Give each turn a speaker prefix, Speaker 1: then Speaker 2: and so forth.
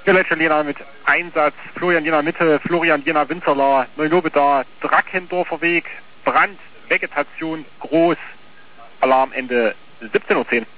Speaker 1: Violett Jena mit Einsatz, Florian Jena Mitte, Florian Jena Winzerla, Neulobe da, Drackendorfer Weg, Brand, Vegetation, groß, Alarm Ende 17:10 Uhr.